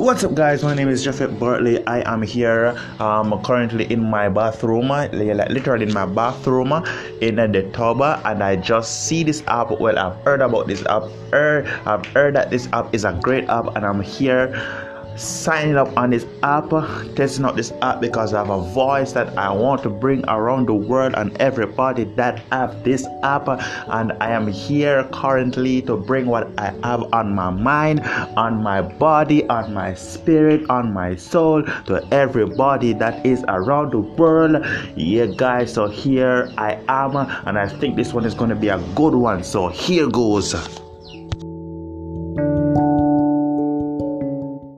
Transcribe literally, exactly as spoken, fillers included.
What's up, guys? My name is Jeffet Bartley. I am here um, currently in my bathroom, like literally in my bathroom in the tub, and I just see this app. Well, I've heard about this app. Heard, I've heard that this app is a great app, and I'm here signing up on this app, testing out this app because I have a voice that I want to bring around the world and everybody that have this app. And I am here currently to bring what I have on my mind, on my body, on my spirit, on my soul to everybody that is around the world. Yeah, guys, so here I am, and I think this one is going to be a good one. So here goes.